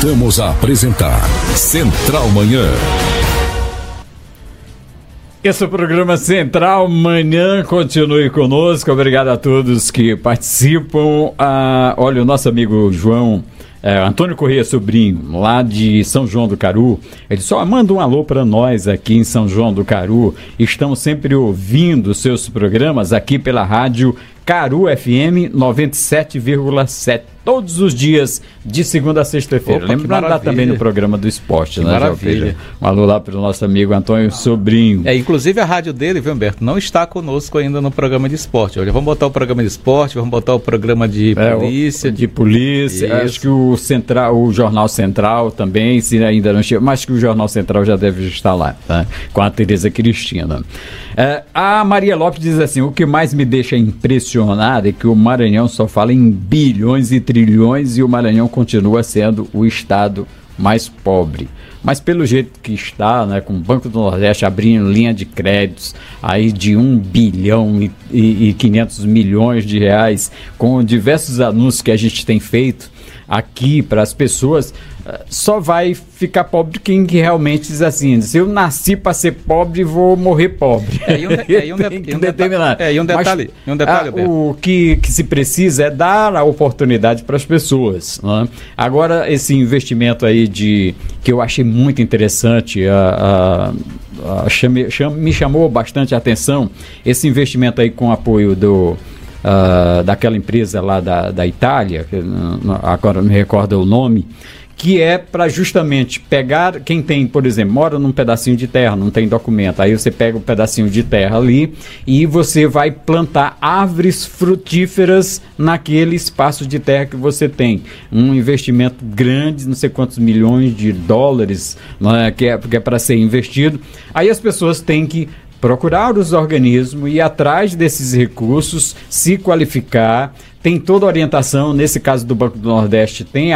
Voltamos a apresentar Central Manhã. Esse é o programa Central Manhã, continue conosco, obrigado a todos que participam. Olha, o nosso amigo João Antônio Corrêa Sobrinho, lá de São João do Caru, ele só manda um alô para nós aqui em São João do Caru. Estamos sempre ouvindo seus programas aqui pela rádio Caru FM 97,7, todos os dias, de segunda a sexta-feira. Lembrando lá também no programa do esporte, né, maravilha. Um alô lá para o nosso amigo Antônio Sobrinho. Inclusive a rádio dele, viu, Humberto, não está conosco ainda no programa de esporte. Olha, vamos botar o programa de esporte, vamos botar o programa de polícia. De polícia, Isso. Acho que o Jornal Central também, se ainda não chegou, mas que o Jornal Central já deve estar lá, tá? Com a Tereza Cristina. A Maria Lopes diz assim: o que mais me deixa impressionado é que o Maranhão só fala em bilhões e trilhões e o Maranhão continua sendo o estado mais pobre. Mas pelo jeito que está, né, com o Banco do Nordeste abrindo linha de créditos aí de 1 bilhão e 500 milhões de reais, com diversos anúncios que a gente tem feito aqui para as pessoas, só vai ficar pobre quem realmente diz assim: se eu nasci para ser pobre, vou morrer pobre. Um detalhe, o que se precisa é dar a oportunidade para as pessoas, né? Agora, esse investimento aí que eu achei muito interessante, me chamou bastante a atenção, esse investimento aí com apoio daquela empresa lá da Itália, que agora não me recordo o nome, que é para justamente pegar quem tem, por exemplo, mora num pedacinho de terra, não tem documento, aí você pega um pedacinho de terra ali e você vai plantar árvores frutíferas naquele espaço de terra que você tem. Um investimento grande, não sei quantos milhões de dólares, né, que é para ser investido. Aí as pessoas têm que procurar os organismos, ir atrás desses recursos, se qualificar. Tem toda a orientação, nesse caso do Banco do Nordeste, tem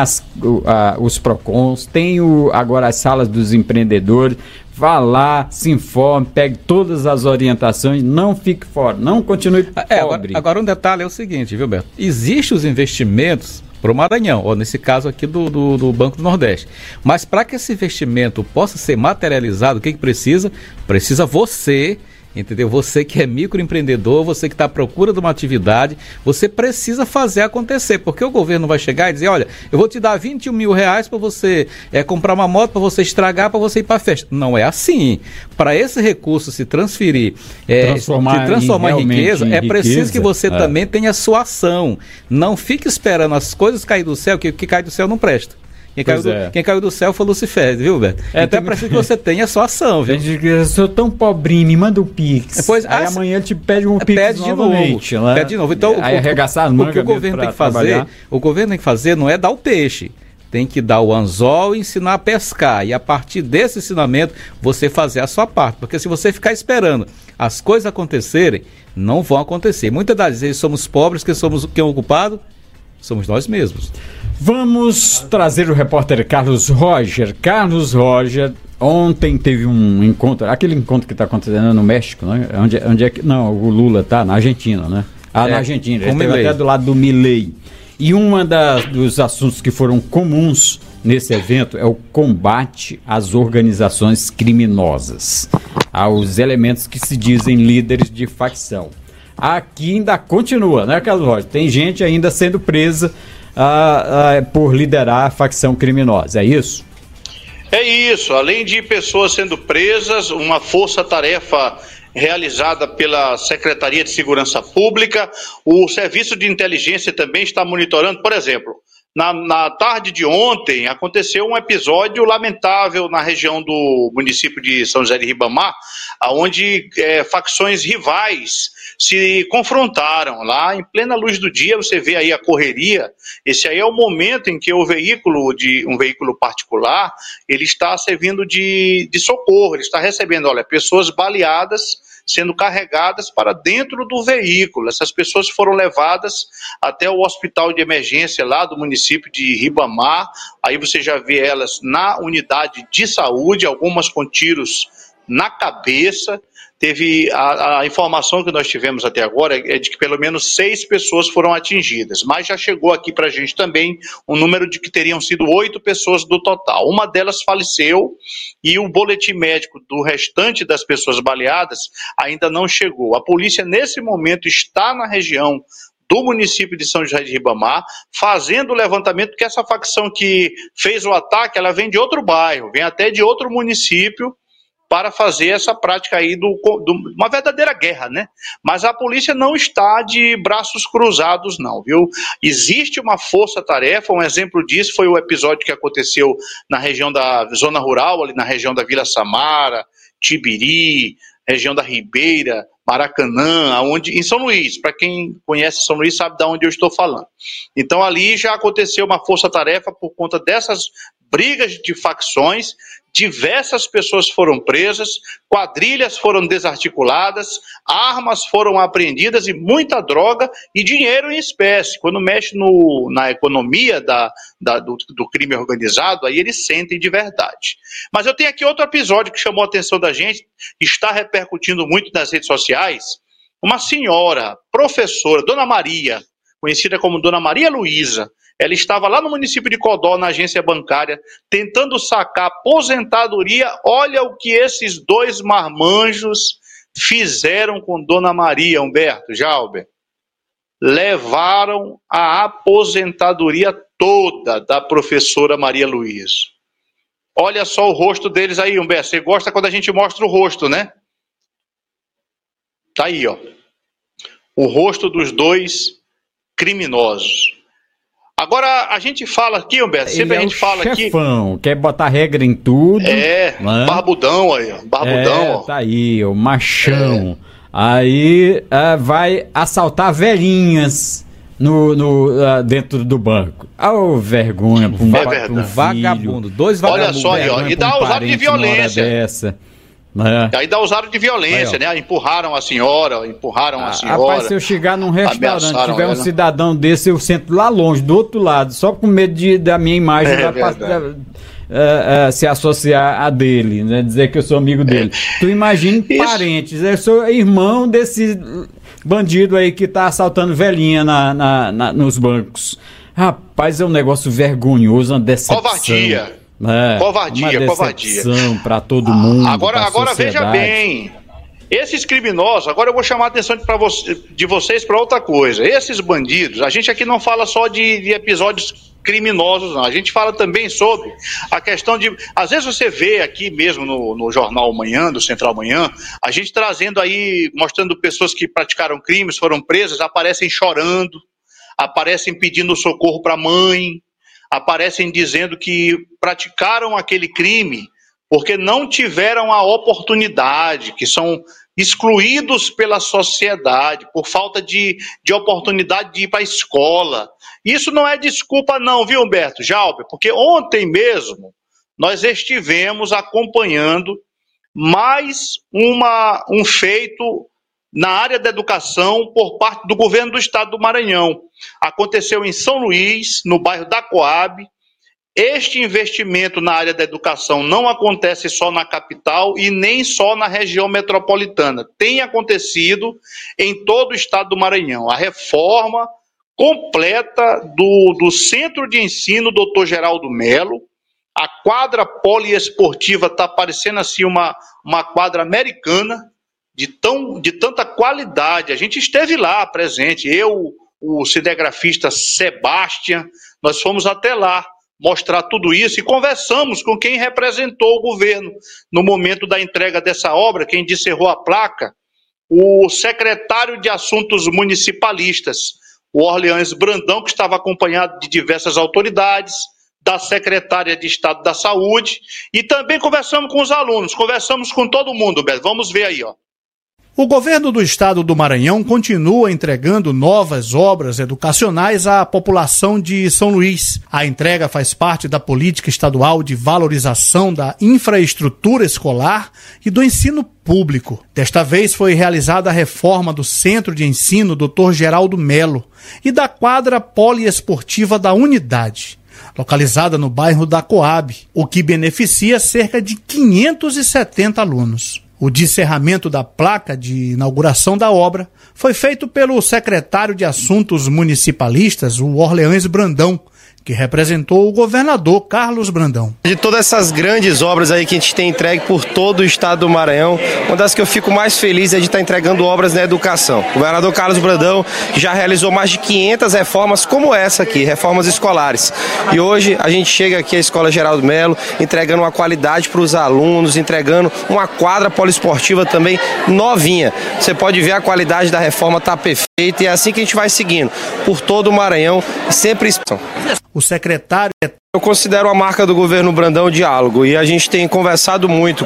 os PROCONs, tem agora as salas dos empreendedores. Vá lá, se informe, pegue todas as orientações, não fique fora, não continue pobre. Agora um detalhe é o seguinte, viu, Beto? Existem os investimentos para o Maranhão, ou nesse caso aqui do Banco do Nordeste. Mas para que esse investimento possa ser materializado, o que precisa? Precisa você, entendeu? Você que é microempreendedor, você que está à procura de uma atividade, você precisa fazer acontecer, porque o governo vai chegar e dizer: olha, eu vou te dar 21 mil reais para você comprar uma moto, para você estragar, para você ir para a festa. Não é assim. Para esse recurso se transferir, transformar em riqueza, é preciso que você também tenha sua ação. Não fique esperando as coisas cair do céu, que o que cai do céu não presta. Quem caiu do céu foi Lucifer, viu, Beto? Então é preciso que você tenha a sua ação, viu? Eu sou tão pobrinho, me manda um Pix. Aí amanhã te pede um Pix novamente. Pede de novo. Então, arregaçar as mangas, o que o governo tem que fazer, não é dar o peixe. Tem que dar o anzol e ensinar a pescar. E a partir desse ensinamento, você fazer a sua parte. Porque se você ficar esperando as coisas acontecerem, não vão acontecer. Muitas das vezes somos pobres, quem é o culpado? Somos nós mesmos. Vamos trazer o repórter Carlos Roger. Carlos Roger, ontem teve um encontro, aquele encontro que está acontecendo no México, né? Onde é que... Não, o Lula está na Argentina, né? Na Argentina, ele esteve até do lado do Milei. E dos assuntos que foram comuns nesse evento é o combate às organizações criminosas, aos elementos que se dizem líderes de facção. Aqui ainda continua, né, Carlos Roger? Tem gente ainda sendo presa por liderar a facção criminosa, é isso? É isso, além de pessoas sendo presas, uma força-tarefa realizada pela Secretaria de Segurança Pública, o Serviço de Inteligência também está monitorando. Por exemplo, na tarde de ontem aconteceu um episódio lamentável na região do município de São José de Ribamar, onde facções rivais se confrontaram. Lá em plena luz do dia, você vê aí a correria. Esse aí é o momento em que um veículo particular, ele está servindo de socorro, ele está recebendo, pessoas baleadas sendo carregadas para dentro do veículo. Essas pessoas foram levadas até o hospital de emergência lá do município de Ribamar. Aí você já vê elas na unidade de saúde, algumas com tiros na cabeça. teve a informação que nós tivemos até agora é de que pelo menos 6 pessoas foram atingidas, mas já chegou aqui para a gente também um número de que teriam sido 8 pessoas do total. Uma delas faleceu e o boletim médico do restante das pessoas baleadas ainda não chegou. A polícia nesse momento está na região do município de São José de Ribamar, fazendo o levantamento, porque essa facção que fez o ataque, ela vem de outro bairro, vem até de outro município, para fazer essa prática aí uma verdadeira guerra, né? Mas a polícia não está de braços cruzados, não, viu? Existe uma força-tarefa, um exemplo disso foi o episódio que aconteceu na região da zona rural, ali na região da Vila Samara, Tibiri, região da Ribeira, Maracanã, em São Luís. Para quem conhece São Luís sabe de onde eu estou falando. Então ali já aconteceu uma força-tarefa por conta dessas brigas de facções. Diversas pessoas foram presas, quadrilhas foram desarticuladas, armas foram apreendidas e muita droga e dinheiro em espécie. Quando mexe na economia do crime organizado, aí eles sentem de verdade. Mas eu tenho aqui outro episódio que chamou a atenção da gente, está repercutindo muito nas redes sociais. Uma senhora, professora, Dona Maria, conhecida como Dona Maria Luísa, ela estava lá no município de Codó, na agência bancária, tentando sacar aposentadoria. Olha o que esses 2 marmanjos fizeram com Dona Maria, Humberto, Jalber. Levaram a aposentadoria toda da professora Maria Luísa. Olha só o rosto deles aí, Humberto. Você gosta quando a gente mostra o rosto, né? Tá aí, ó. O rosto dos 2 criminosos. Agora, a gente fala aqui, Humberto, sempre a gente fala aqui... chefão, quer botar regra em tudo. Barbudão aí, ó. Barbudão, ó. Tá aí, o machão. Aí vai assaltar velhinhas dentro do banco. Vergonha, um vagabundo, 2 vagabundos. Olha só aí, ó, e dá usado de violência. Dessa. Aí dá usaram de violência, né? Empurraram a senhora. Rapaz, se eu chegar num restaurante, tiver um cidadão desse, eu sento lá longe, do outro lado, só com medo da minha imagem se associar a dele, né? Dizer que eu sou amigo dele. Tu imagina parentes, eu sou irmão desse bandido aí que tá assaltando velhinha nos bancos. Rapaz, é um negócio vergonhoso, uma decepção. Covardia. Covardia. Para todo mundo. Agora veja bem, esses criminosos, agora eu vou chamar a atenção de vocês para outra coisa. Esses bandidos, a gente aqui não fala só de episódios criminosos, não. A gente fala também sobre a questão de, às vezes você vê aqui mesmo no Jornal Manhã, do Central Manhã, a gente trazendo aí, mostrando pessoas que praticaram crimes, foram presas, aparecem chorando, aparecem pedindo socorro para a mãe, aparecem dizendo que praticaram aquele crime porque não tiveram a oportunidade, que são excluídos pela sociedade por falta de oportunidade de ir para a escola. Isso não é desculpa não, viu, Humberto, Jalber? Porque ontem mesmo nós estivemos acompanhando mais um feito na área da educação por parte do governo do estado do Maranhão. Aconteceu em São Luís, no bairro da Coab. Este investimento na área da educação não acontece só na capital e nem só na região metropolitana. Tem acontecido em todo o estado do Maranhão. A reforma completa do Centro de Ensino Dr. Geraldo Melo. A quadra poliesportiva está parecendo assim uma quadra americana, de tanta qualidade. A gente esteve lá presente, eu, o cinegrafista Sebastião, nós fomos até lá mostrar tudo isso e conversamos com quem representou o governo no momento da entrega dessa obra, quem descerrou a placa, o secretário de Assuntos Municipalistas, o Orleans Brandão, que estava acompanhado de diversas autoridades, da secretária de Estado da Saúde, e também conversamos com os alunos, conversamos com todo mundo, Beto. Vamos ver aí, ó. O governo do estado do Maranhão continua entregando novas obras educacionais à população de São Luís. A entrega faz parte da política estadual de valorização da infraestrutura escolar e do ensino público. Desta vez foi realizada a reforma do Centro de Ensino Dr. Geraldo Melo e da quadra poliesportiva da unidade, localizada no bairro da Coab, o que beneficia cerca de 570 alunos. O descerramento da placa de inauguração da obra foi feito pelo secretário de Assuntos Municipalistas, o Orleans Brandão, que representou o governador Carlos Brandão. De todas essas grandes obras aí que a gente tem entregue por todo o estado do Maranhão, uma das que eu fico mais feliz é de estar entregando obras na educação. O governador Carlos Brandão já realizou mais de 500 reformas como essa aqui, reformas escolares. E hoje a gente chega aqui à Escola Geraldo Melo, entregando uma qualidade para os alunos, entregando uma quadra poliesportiva também novinha. Você pode ver a qualidade da reforma está perfeita e é assim que a gente vai seguindo por todo o Maranhão, sempre. O secretário... Eu considero a marca do governo Brandão o diálogo e a gente tem conversado muito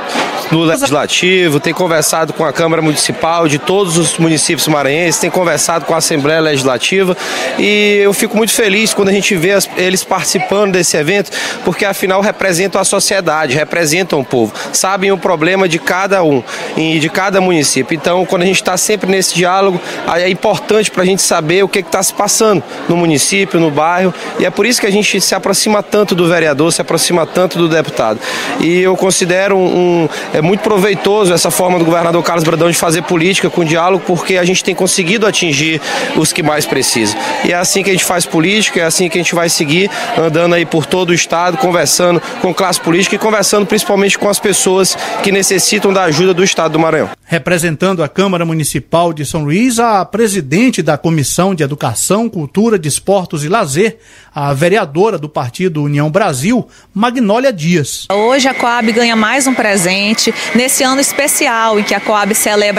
no Legislativo, tem conversado com a Câmara Municipal de todos os municípios maranhenses, tem conversado com a Assembleia Legislativa e eu fico muito feliz quando a gente vê eles participando desse evento, porque afinal representam a sociedade, representam o povo, sabem o problema de cada um e de cada município. Então, quando a gente está sempre nesse diálogo, é importante para a gente saber o que está se passando no município, no bairro, e é por isso que a gente se aproxima tanto do vereador, se aproxima tanto do deputado. E eu considero é muito proveitoso essa forma do governador Carlos Brandão de fazer política com diálogo, porque a gente tem conseguido atingir os que mais precisam. E é assim que a gente faz política, é assim que a gente vai seguir andando aí por todo o estado, conversando com classe política e conversando principalmente com as pessoas que necessitam da ajuda do estado do Maranhão. Representando a Câmara Municipal de São Luís, a presidente da Comissão de Educação, Cultura, Desportos e Lazer, a vereadora do Partido União Brasil, Magnólia Dias. Hoje a Coab ganha mais um presente nesse ano especial em que a Coab celebra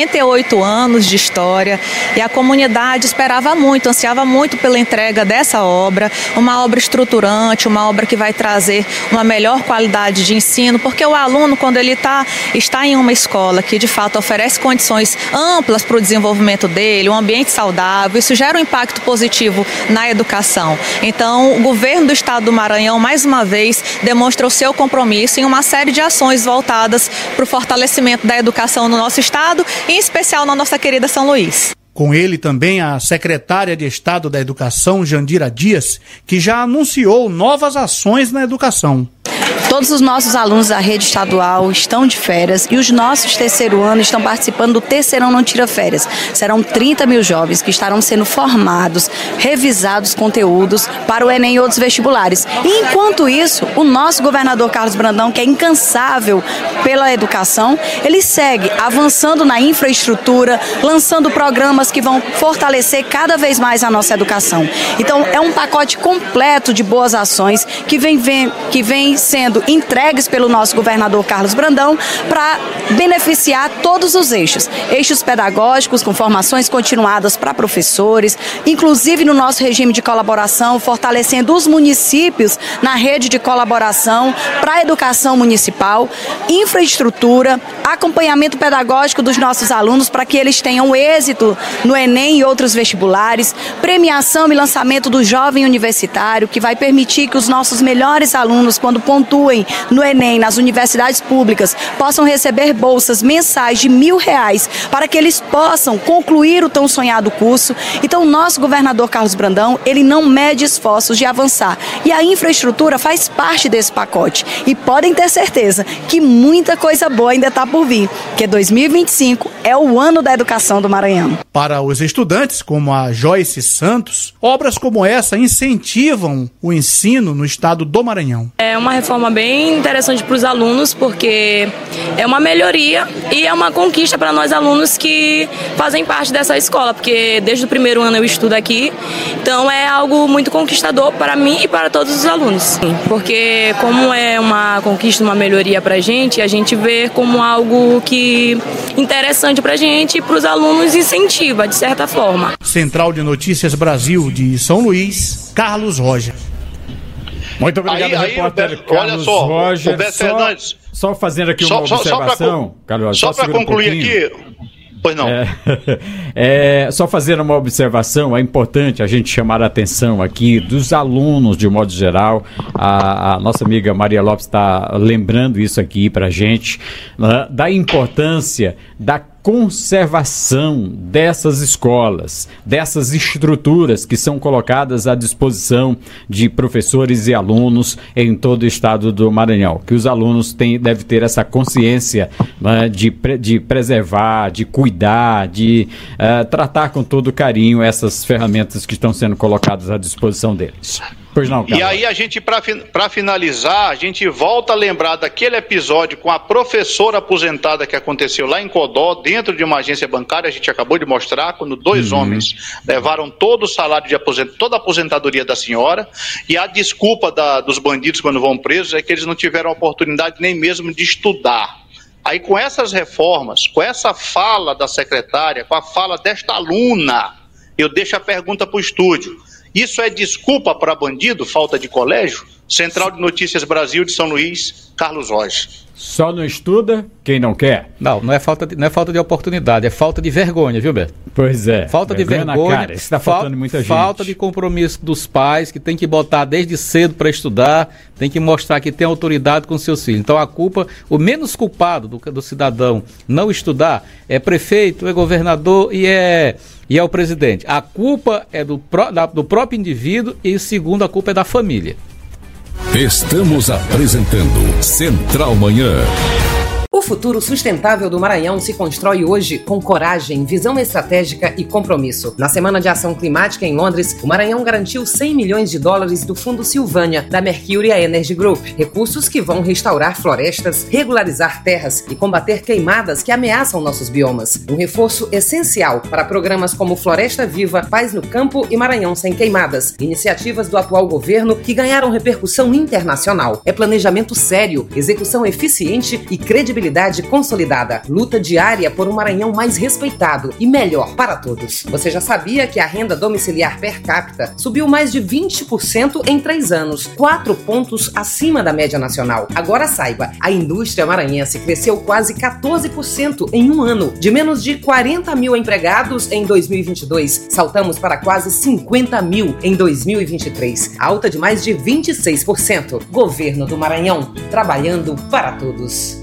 58 anos de história e a comunidade esperava muito, ansiava muito pela entrega dessa obra, uma obra estruturante, uma obra que vai trazer uma melhor qualidade de ensino, porque o aluno, quando ele está em uma escola que de fato oferece condições amplas para o desenvolvimento dele, um ambiente saudável, isso gera um impacto positivo na educação. Então, o governo do estado do Maranhão, mais uma vez, demonstra o seu compromisso em uma série de ações voltadas para o fortalecimento da educação no nosso estado, em especial na nossa querida São Luís. Com ele também a secretária de Estado da Educação, Jandira Dias, que já anunciou novas ações na educação. Todos os nossos alunos da rede estadual estão de férias e os nossos terceiro ano estão participando do Terceirão Não Tira Férias. Serão 30 mil jovens que estarão sendo formados, revisados conteúdos para o Enem e outros vestibulares. E enquanto isso, o nosso governador Carlos Brandão, que é incansável pela educação, ele segue avançando na infraestrutura, lançando programas que vão fortalecer cada vez mais a nossa educação. Então, é um pacote completo de boas ações que vem sendo entregues pelo nosso governador Carlos Brandão para beneficiar todos os eixos pedagógicos com formações continuadas para professores, inclusive no nosso regime de colaboração, fortalecendo os municípios na rede de colaboração para a educação municipal, infraestrutura, acompanhamento pedagógico dos nossos alunos para que eles tenham êxito no Enem e outros vestibulares, premiação e lançamento do jovem universitário, que vai permitir que os nossos melhores alunos, quando pontuem no Enem, nas universidades públicas, possam receber bolsas mensais de R$1.000 para que eles possam concluir o tão sonhado curso. Então, o nosso governador Carlos Brandão, ele não mede esforços de avançar. E a infraestrutura faz parte desse pacote. E podem ter certeza que muita coisa boa ainda está por vir, porque 2025 é o ano da educação do Maranhão. Para os estudantes, como a Joyce Santos, obras como essa incentivam o ensino no estado do Maranhão. É uma reforma bem interessante para os alunos, porque é uma melhoria e é uma conquista para nós alunos que fazem parte dessa escola, porque desde o primeiro ano eu estudo aqui, então é algo muito conquistador para mim e para todos os alunos. Porque como é uma conquista, uma melhoria para a gente vê como algo que interessante para a gente e para os alunos incentiva, de certa forma. Central de Notícias Brasil de São Luís, Carlos Roger. Muito obrigado, repórter Carlos Roger. Fernandes. Só fazendo aqui uma observação, Carlos. Só para concluir aqui. Pois não. Só fazer uma observação, é importante a gente chamar a atenção aqui dos alunos, de modo geral. A nossa amiga Maria Lopes está lembrando isso aqui para a gente, da importância da conservação dessas escolas, dessas estruturas que são colocadas à disposição de professores e alunos em todo o estado do Maranhão, que os alunos devem ter essa consciência, né, de preservar, de cuidar, de tratar com todo carinho essas ferramentas que estão sendo colocadas à disposição deles. Pois não, Carlos. E aí a gente, para finalizar, a gente volta a lembrar daquele episódio com a professora aposentada que aconteceu lá em Codó, dentro de uma agência bancária, a gente acabou de mostrar, quando dois homens levaram todo o salário de toda a aposentadoria da senhora, e a desculpa dos bandidos quando vão presos é que eles não tiveram a oportunidade nem mesmo de estudar. Aí com essas reformas, com essa fala da secretária, com a fala desta aluna, eu deixo a pergunta para o estúdio. Isso é desculpa para bandido, falta de colégio? Central de Notícias Brasil de São Luís, Carlos Rocha. Só não estuda quem não quer? Não é falta de oportunidade, é falta de vergonha, viu, Beto? Pois é. Falta de vergonha, cara, está faltando muita gente. Falta de compromisso dos pais, que tem que botar desde cedo para estudar, tem que mostrar que tem autoridade com seus filhos. Então a culpa, o menos culpado do cidadão não estudar é prefeito, é governador e é o presidente. A culpa é do próprio indivíduo e, segundo, a culpa é da família. Estamos apresentando Central Manhã. O futuro sustentável do Maranhão se constrói hoje com coragem, visão estratégica e compromisso. Na Semana de Ação Climática em Londres, o Maranhão garantiu $100 milhões do Fundo Silvânia, da Mercury Energy Group. Recursos que vão restaurar florestas, regularizar terras e combater queimadas que ameaçam nossos biomas. Um reforço essencial para programas como Floresta Viva, Paz no Campo e Maranhão Sem Queimadas. Iniciativas do atual governo que ganharam repercussão internacional. É planejamento sério, execução eficiente e credibilidade consolidada. Luta diária por um Maranhão mais respeitado e melhor para todos. Você já sabia que a renda domiciliar per capita subiu mais de 20% em 3 anos, 4 pontos acima da média nacional. Agora saiba, a indústria maranhense cresceu quase 14% em um ano. De menos de 40 mil empregados em 2022, saltamos para quase 50 mil em 2023. Alta de mais de 26%. Governo do Maranhão, trabalhando para todos.